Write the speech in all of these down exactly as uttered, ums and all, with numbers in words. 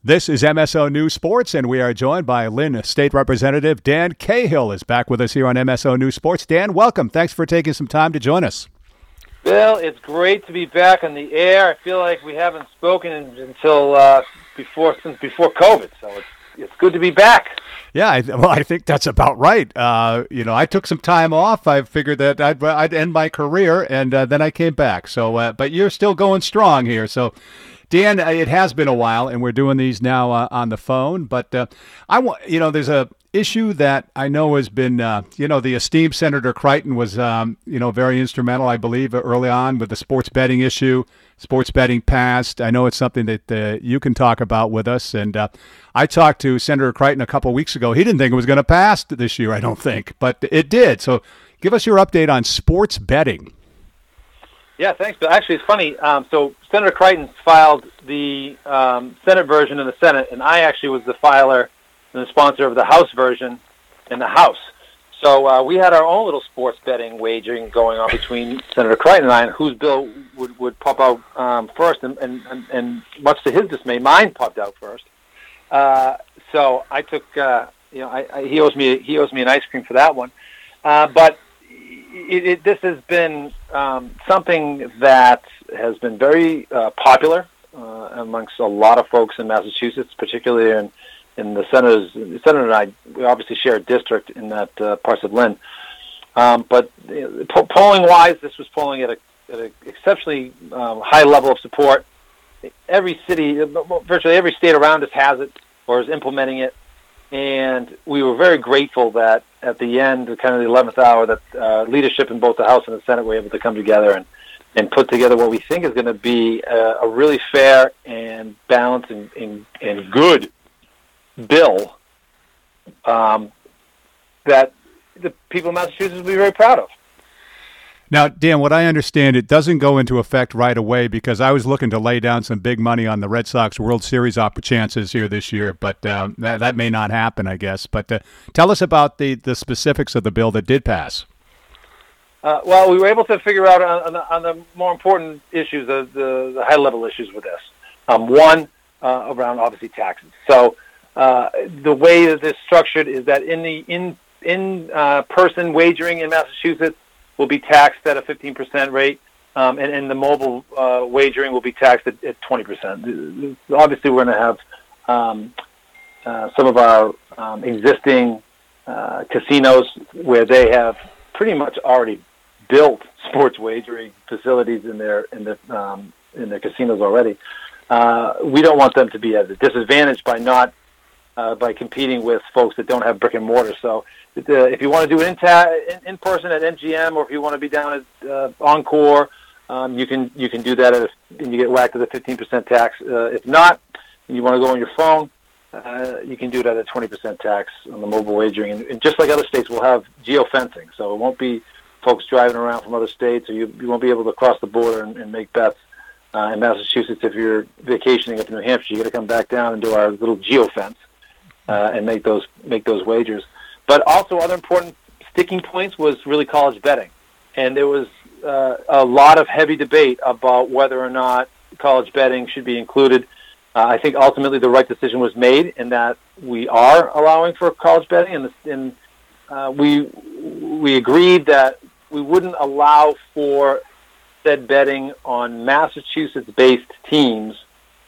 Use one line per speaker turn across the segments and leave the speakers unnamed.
This is M S O News Sports, and we are joined by Lynn State Representative Dan Cahill is back with us here on M S O News Sports. Dan, welcome. Thanks for taking some time to join us.
Bill, it's great to be back on the air. I feel like we haven't spoken until uh, before since before COVID, so it's it's good to be back.
Yeah, I, well, I think that's about right. Uh, you know, I took some time off. I figured that I'd, I'd end my career, and uh, then I came back. So, uh, but you're still going strong here. So, Dan, it has been a while, and we're doing these now uh, on the phone. But uh, I want, you know, there's a issue that I know has been, uh, you know, the esteemed Senator Creighton was, um, you know, very instrumental, I believe, early on with the sports betting issue. Sports betting passed. I know it's something that uh, you can talk about with us. And uh, I talked to Senator Creighton a couple of weeks ago. He didn't think it was going to pass this year, I don't think, but it did. So give us your update on sports betting.
Yeah, thanks, Bill. Actually, it's funny. Um, so Senator Creighton filed the um, Senate version in the Senate, and I actually was the filer and the sponsor of the House version in the House. So uh, we had our own little sports betting wagering going on between Senator Creighton and I, and whose bill would, would pop out um, first, and, and, and, and much to his dismay, mine popped out first. Uh, so I took, uh, you know, I, I, he owes me he owes me an ice cream for that one. Uh, but it, it, this has been um, something that has been very uh, popular uh, amongst a lot of folks in Massachusetts, particularly in in the senators. The senator and I, we obviously share a district in that uh, parts of Lynn. Um, but you know, po- polling-wise, this was polling at, a, at an exceptionally um, high level of support. Every city, virtually every state around us has it or is implementing it. And we were very grateful that at the end, kind of the eleventh hour, that uh, leadership in both the House and the Senate were able to come together and, and put together what we think is going to be a, a really fair and balanced and, and, and good bill um, that the people of Massachusetts will be very proud of.
Now, Dan, what I understand, it doesn't go into effect right away because I was looking to lay down some big money on the Red Sox World Series chances here this year, but um, that, that may not happen, I guess. But uh, tell us about the, the specifics of the bill that did pass.
Uh, well, we were able to figure out on, on, the, on the more important issues, the, the, the high-level issues with this. Um, one, uh, around, obviously, taxes. So uh, the way that this is structured is that in the in, in uh, person wagering in Massachusetts will be taxed at a fifteen percent rate, um, and, and the mobile uh, wagering will be taxed at, at twenty percent. Obviously, we're going to have um, uh, some of our um, existing uh, casinos where they have pretty much already built sports wagering facilities in their in their um, in their casinos already. Uh, we don't want them to be at a disadvantage by not uh, by competing with folks that don't have brick and mortar. So uh, if you want to do it in, ta- in, in person at M G M, or if you want to be down at uh, Encore, um, you can you can do that, at a, and you get whacked with a fifteen percent tax. Uh, if not, and you want to go on your phone, uh, you can do it at a twenty percent tax on the mobile wagering. And, and just like other states, we'll have geofencing, so it won't be folks driving around from other states, or you, you won't be able to cross the border and, and make bets. Uh, in Massachusetts, if you're vacationing up in New Hampshire, you got to come back down and do our little geofence uh, and make those make those wagers. But also, other important sticking points was really college betting, and there was uh, a lot of heavy debate about whether or not college betting should be included. Uh, I think ultimately the right decision was made in that we are allowing for college betting, and, the, and uh, we we agreed that we wouldn't allow for said betting on Massachusetts-based teams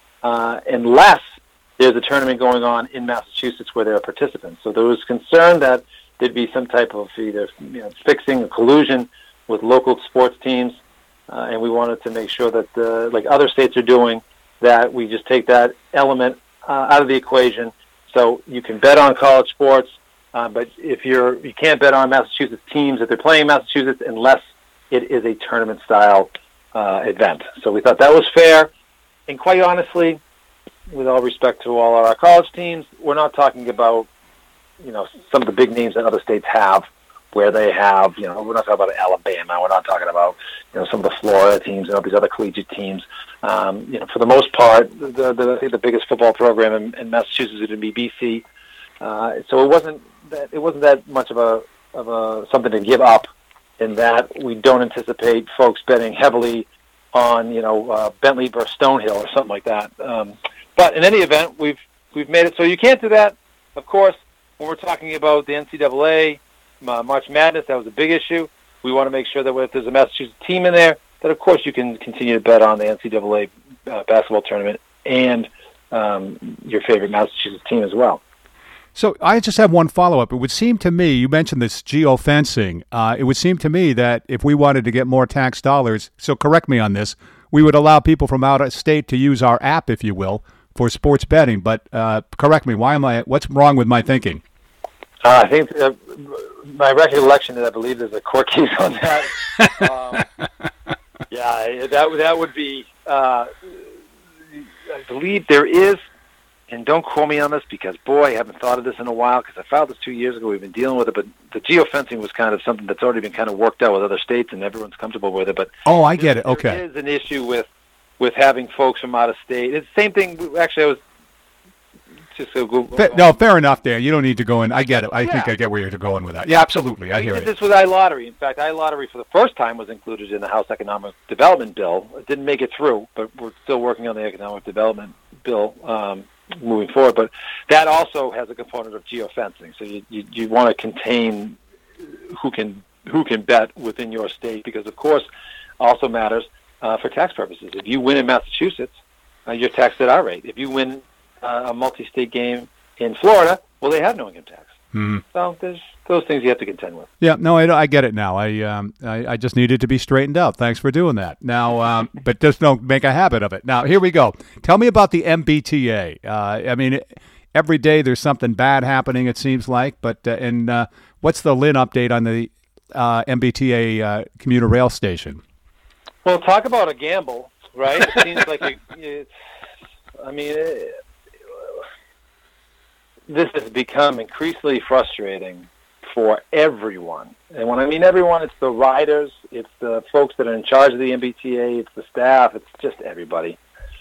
uh, unless there's a tournament going on in Massachusetts where there are participants. So there was concern that there'd be some type of either you know, fixing or collusion with local sports teams, uh, and we wanted to make sure that, uh, like other states are doing, that we just take that element uh, out of the equation. So you can bet on college sports, uh, but if you're you can't bet on Massachusetts teams if they're playing in Massachusetts unless it is a tournament-style uh, event. So we thought that was fair. And quite honestly, with all respect to all our college teams, we're not talking about, you know, some of the big names that other states have, where they have, you know, we're not talking about Alabama. We're not talking about, you know, some of the Florida teams and all these other collegiate teams. Um, you know, for the most part, the, the, I think the biggest football program in, in Massachusetts is going to be B C. Uh, so it wasn't that it wasn't that much of a of a something to give up. In that we don't anticipate folks betting heavily on, you know, uh, Bentley versus Stonehill or something like that. Um, but in any event, we've we've made it so you can't do that. Of course, when we're talking about the N C double A, uh, March Madness, that was a big issue. We want to make sure that if there's a Massachusetts team in there, that of course you can continue to bet on the N C double A uh, basketball tournament and um, your favorite Massachusetts team as well.
So I just have one follow-up. It would seem to me, you mentioned this geofencing. Uh, it would seem to me that if we wanted to get more tax dollars, so correct me on this, we would allow people from out of state to use our app, if you will, for sports betting. But uh, correct me, why am I? What's wrong with my thinking?
Uh, I think uh, my recollection is I believe there's a court case on that. um, yeah, that that would be. Uh, I believe there is. And don't quote me on this because, boy, I haven't thought of this in a while because I filed this two years ago. We've been dealing with it, but the geofencing was kind of something that's already been kind of worked out with other states, and everyone's comfortable with it. But
oh, I get it. Okay.
There is an issue with, with having folks from out of state. It's the same thing. Actually, I was just so Google.
Fa- no, fair enough, Dan. You don't need to go in. I get it. I
yeah.
think I get where you're going with that. Yeah, absolutely. I hear
we
it.
did this with iLottery. In fact, iLottery for the first time was included in the House Economic Development Bill. It didn't make it through, but we're still working on the Economic Development Bill. Um, moving forward, but that also has a component of geofencing. So you, you, you want to contain who can who can bet within your state because, of course, also matters uh, for tax purposes. If you win in Massachusetts, uh, you're taxed at our rate. If you win uh, a multi-state game in Florida, well, they have no income tax.
Mm-hmm.
So there's those things you have to contend with.
Yeah, no, I, I get it now. I, um, I I just needed to be straightened out. Thanks for doing that. Now, um, but just don't make a habit of it. Now, here we go. Tell me about the M B T A. Uh, I mean, every day there's something bad happening, it seems like. But uh, and uh, what's the Lynn update on the uh, M B T A uh, commuter rail station?
Well, talk about a gamble, right? It seems like it, it's. I mean. It, This has become increasingly frustrating for everyone. And when I mean everyone, it's the riders, it's the folks that are in charge of the M B T A, it's the staff, it's just everybody.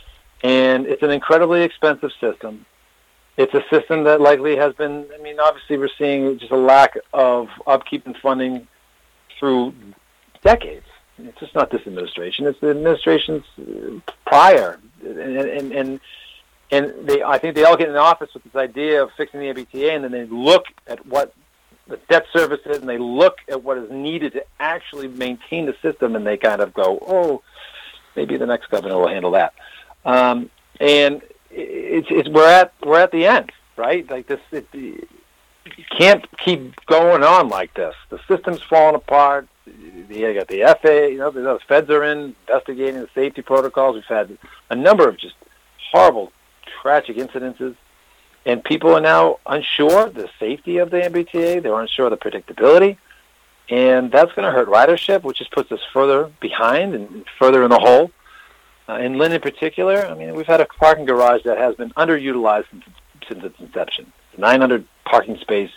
And it's an incredibly expensive system. It's a system that likely has been, I mean, obviously we're seeing just a lack of upkeep and funding through decades. It's just not this administration, it's the administrations prior. And, and, and And they, I think they all get in the office with this idea of fixing the M B T A, and then they look at what the debt service is, and they look at what is needed to actually maintain the system, and they kind of go, oh, maybe the next governor will handle that. Um, and it's, it's we're at we're at the end, right? Like this, it, you can't keep going on like this. The system's falling apart. You got the F A A, you know, the feds are in investigating the safety protocols. We've had a number of just horrible, tragic incidences, and people are now unsure of the safety of the M B T A. They're unsure of the predictability, and that's going to hurt ridership, which just puts us further behind and further in the hole. Uh, in Lynn in particular, I mean, we've had a parking garage that has been underutilized since, since its inception. nine hundred parking space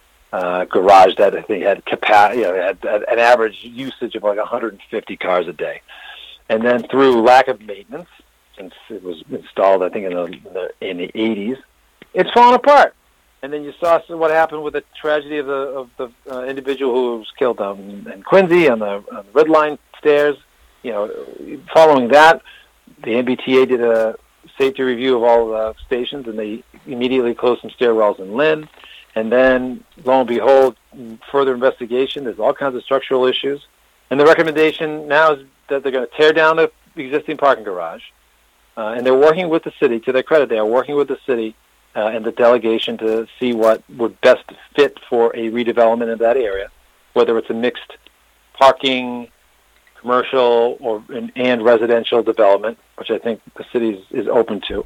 uh, garage that I think had capacity, you know, had, had an average usage of like one hundred fifty cars a day. And then through lack of maintenance, since it was installed, I think, in the, in the, in the eighties, it's fallen apart. And then you saw what happened with the tragedy of the of the uh, individual who was killed um, in Quincy on the, on the Red Line stairs. You know, following that, the M B T A did a safety review of all the stations, and they immediately closed some stairwells in Lynn. And then, lo and behold, further investigation, there's all kinds of structural issues. And the recommendation now is that they're going to tear down the existing parking garage. Uh, and they're working with the city, to their credit, they are working with the city uh, and the delegation to see what would best fit for a redevelopment in that area, whether it's a mixed parking, commercial, or and, and residential development, which I think the city is, is open to.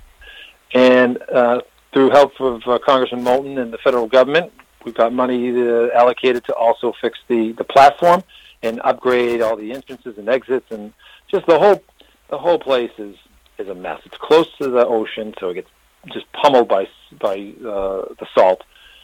And uh, through help of uh, Congressman Moulton and the federal government, we've got money to, allocated to also fix the, the platform and upgrade all the entrances and exits, and just the whole the whole place is is a mess. It's close to the ocean, so it gets just pummeled by by uh, the salt,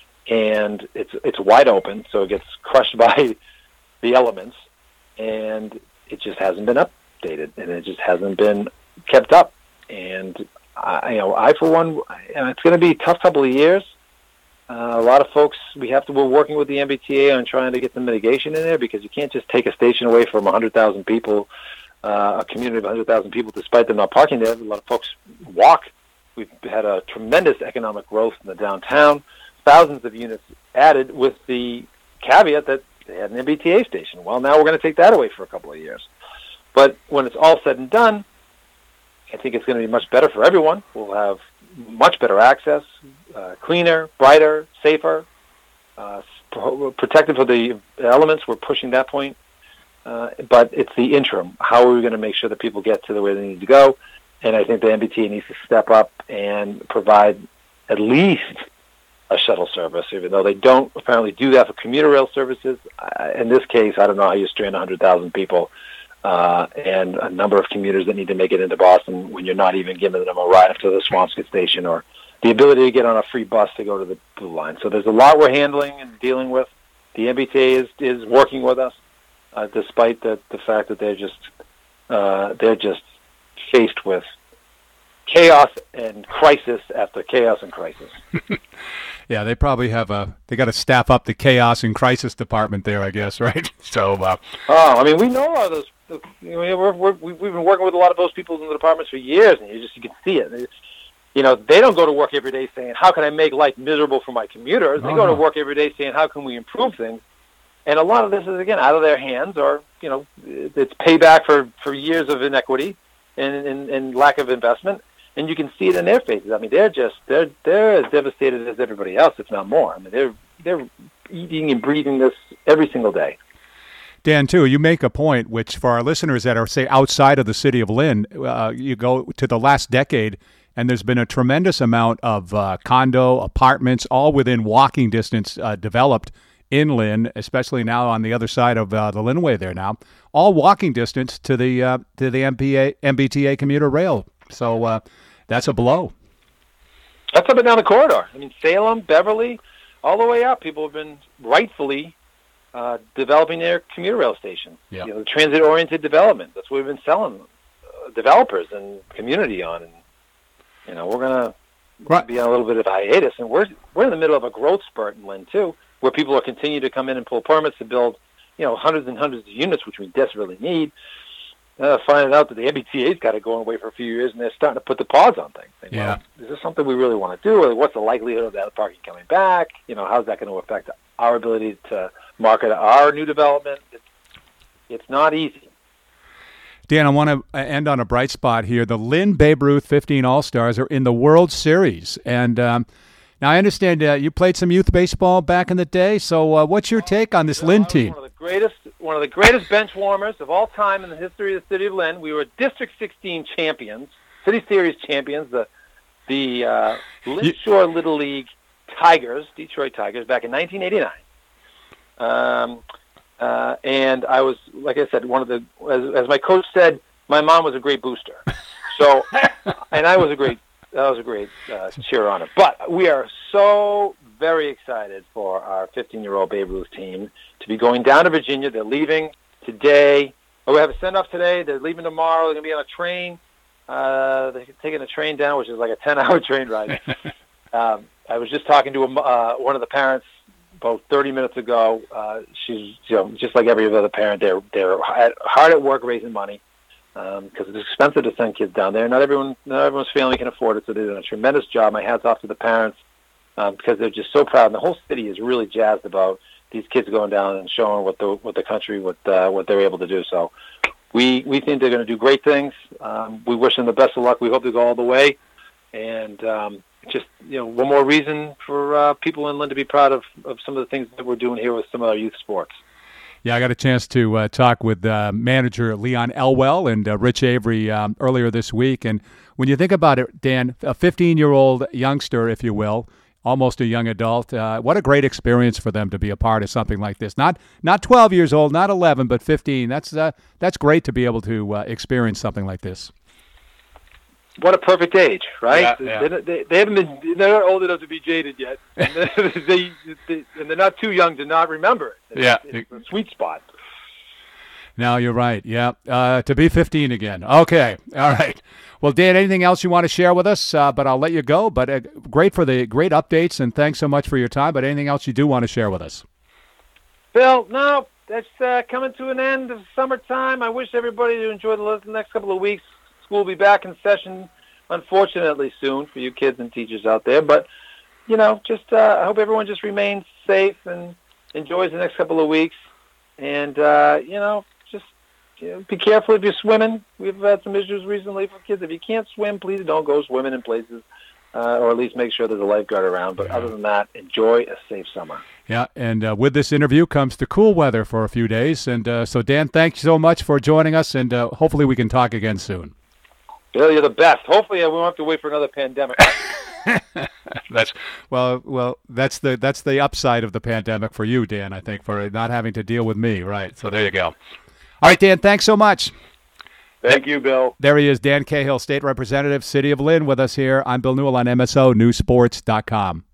and it's it's wide open, so it gets crushed by the elements, and it just hasn't been updated, and it just hasn't been kept up. And I, you know, I for one, and it's going to be a tough couple of years. Uh, a lot of folks, we have to. We're working with the M B T A on trying to get some mitigation in there, because you can't just take a station away from one hundred thousand people. Uh, a community of one hundred thousand people, despite them not parking there. A lot of folks walk We've had a tremendous economic growth in the downtown, thousands of units added with the caveat that they had an M B T A station. Well, now we're going to take that away for a couple of years. But when it's all said and done, I think it's going to be much better for everyone. We'll have much better access, uh, cleaner, brighter, safer, uh, protected for the elements. We're pushing that point. Uh, but it's the interim. How are we going to make sure that people get to the where they need to go? And I think the M B T A needs to step up and provide at least a shuttle service, even though they don't apparently do that for commuter rail services. Uh, in this case, I don't know how you strand one hundred thousand people uh, and a number of commuters that need to make it into Boston when you're not even giving them a ride up to the Swampscott station or the ability to get on a free bus to go to the Blue Line. So there's a lot we're handling and dealing with. The M B T A is, is working with us, uh, despite the, the fact that they're just uh, they're just faced with chaos and crisis after chaos and crisis.
Yeah, they probably have a, they got to staff up the chaos and crisis department there, I guess, right? So, uh,
oh, I mean, we know all those, you know, we're, we're, we've been working with a lot of those people in the departments for years, and you just, you can see it. It's, you know, they don't go to work every day saying, how can I make life miserable for my commuters? They oh, go to work every day saying, how can we improve things? And a lot of this is, again, out of their hands, or, you know, it's payback for, for years of inequity and, and, and lack of investment. And you can see it in their faces. I mean, they're just they're they're as devastated as everybody else, if not more. I mean, they're they're eating and breathing this every single day.
Dan, too, you make a point, which for our listeners that are, say, outside of the city of Lynn, uh, you go to the last decade, and there's been a tremendous amount of uh, condo, apartments, all within walking distance uh, developed in Lynn, especially now on the other side of uh, the Lynnway there now, all walking distance to the uh, to the M P A, M B T A commuter rail. So uh, that's a blow.
That's up and down the corridor. I mean, Salem, Beverly, all the way up. People have been rightfully uh, developing their commuter rail station.
Yeah.
You know, transit-oriented development. That's what we've been selling uh, developers and community on. And you know, we're gonna right. be on a little bit of a hiatus, and we're we're in the middle of a growth spurt in Lynn too, where people are continuing to come in and pull permits to build, you know, hundreds and hundreds of units, which we desperately need. Uh, finding out that the M B T A's got it going away for a few years, and they're starting to put the pause on things. Think,
yeah.
Well, is this something we really want to do? Or what's the likelihood of that parking coming back? You know, how's that going to affect our ability to market our new development? It's, it's not easy.
Dan, I want to end on a bright spot here. The Lynn Babe Ruth fifteen All-Stars are in the World Series. And um, now I understand uh, you played some youth baseball back in the day. So uh, what's your take on this Lynn team?
One of the greatest One of the greatest bench warmers of all time in the history of the city of Lynn. We were District sixteen champions, City Series champions, the the uh, Lynn Shore Little League Tigers, Detroit Tigers, back in nineteen eighty-nine. Um, uh, and I was, like I said, one of the, as, as my coach said, my mom was a great booster. So, and I was a great, that was a great uh, cheer on it. But we are so very excited for our fifteen-year-old Babe Ruth team to be going down to Virginia. They're leaving today. Oh, we have a send-off today. They're leaving tomorrow. They're going to be on a train. Uh, they're taking a train down, which is like a ten-hour train ride. um, I was just talking to a, uh, one of the parents about thirty minutes ago. Uh, she's, you know, just like every other parent. They're they're hard at work raising money because um, it's expensive to send kids down there. Not everyone, not everyone's family can afford it, so they're doing a tremendous job. My hats off to the parents um, because they're just so proud. And the whole city is really jazzed about these kids going down and showing what the what the country what uh, what they're able to do. So we we think they're going to do great things. Um, we wish them the best of luck. We hope they go all the way. And um, just you know, one more reason for uh, people in Lynn to be proud of, of some of the things that we're doing here with some of our youth sports.
Yeah, I got a chance to uh, talk with uh, manager Leon Elwell and uh, Rich Avery um, earlier this week. And when you think about it, Dan, a fifteen-year-old youngster, if you will, almost a young adult, uh, what a great experience for them to be a part of something like this. Not not twelve years old, not eleven, but fifteen. That's uh, that's great to be able to uh, experience something like this.
What a perfect age, right?
Yeah, yeah.
They, they, they haven't been, they're not old enough to be jaded yet. And they, they, and they're not too young to not remember it. It's,
yeah.
It's a sweet spot.
No, you're right. Yeah. Uh, to be fifteen again. Okay. All right. Well, Dan, anything else you want to share with us? Uh, but I'll let you go. But uh, great for the great updates, and thanks so much for your time. But anything else you do want to share with us?
Bill, no, that's uh, coming to an end of summertime. I wish everybody to enjoy the next couple of weeks. School will be back in session unfortunately soon for you kids and teachers out there. But, you know, just uh, I hope everyone just remains safe and enjoys the next couple of weeks. And, uh, you know, just you know, be careful if you're swimming. We've had some issues recently for kids. If you can't swim, please don't go swimming in places, uh, or at least make sure there's a lifeguard around. But other than that, enjoy a safe summer.
Yeah, and uh, with this interview comes the cool weather for a few days. And uh, so, Dan, thanks so much for joining us, and uh, hopefully we can talk again soon.
Bill, you're the best. Hopefully, uh, we won't have to wait for another pandemic.
that's well, well. That's the that's the upside of the pandemic for you, Dan. I think, for not having to deal with me. Right. So there you go. All right, Dan. Thanks so much.
Thank you, Bill.
There he is, Dan Cahill, State Representative, City of Lynn, with us here. I'm Bill Newell on M S O News Sports dot com.